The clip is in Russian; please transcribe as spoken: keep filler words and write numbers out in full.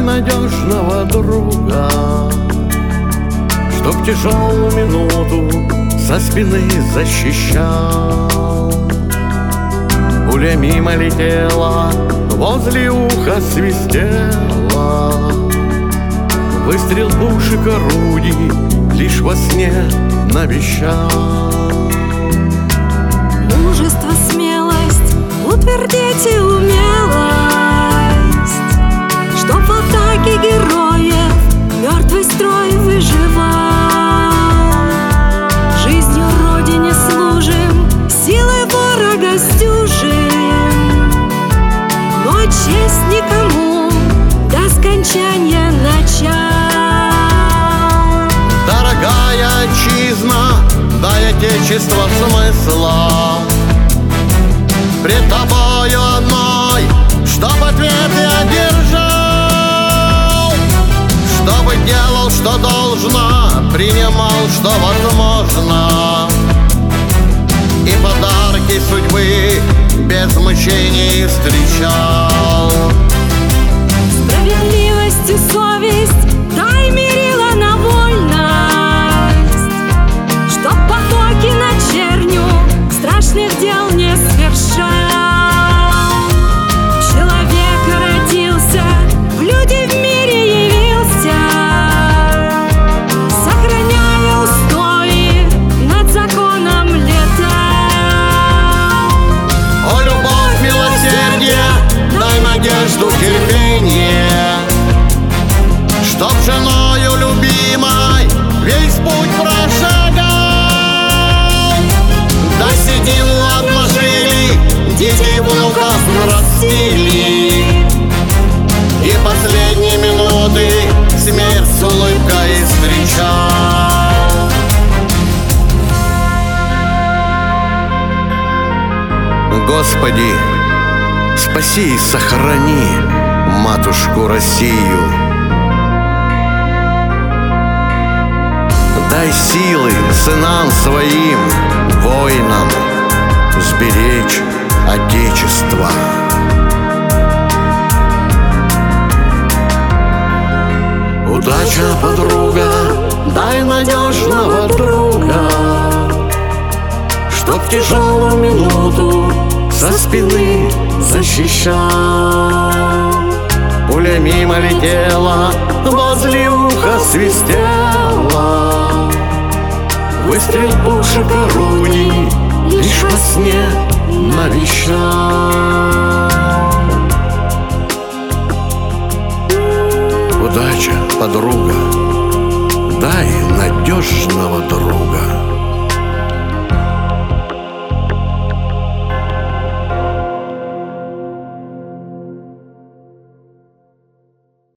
надежного друга, чтоб тяжелую минуту со спины защищал. Пуля мимо летела, возле уха свистела. Выстрел пушек орудий лишь во сне навещал. Мужество, смелость, утвердить и умелость, чтоб в атаке героев мертвый строй выживал. Жизнью Родине служим, силой ворога стюжим, но честь никому до скончания начал. Дорогая отчизна, дай отечество смысла, пред тобою одной, чтоб ответ я держал, чтобы делал, что должно, принимал, что возможно, и подарки судьбы без мучений встречал. Справедливость и совесть дай мерила на вольность, чтоб потоки на черню страшных дел не совершал. Человек родился, в люди в мире явился, сохраняя устои, над законом летал. О, любовь, милосердие, дай надежду, терпение, чтоб женою любимой весь путь прошагал. До седин отложили, детей внуков растили, и последние минуты смерть с улыбкой встречал. Господи, спаси и сохрани матушку Россию. Дай силы сынам своим, воинам, сберечь Отечество. Удача, подруга, дай надежного друга, чтоб в тяжелую минуту со спины защищал. Пуля мимо летела, возле уха свистела. Выстрел пушек орудий лишь во сне навещал. Удача, подруга, дай надежного друга.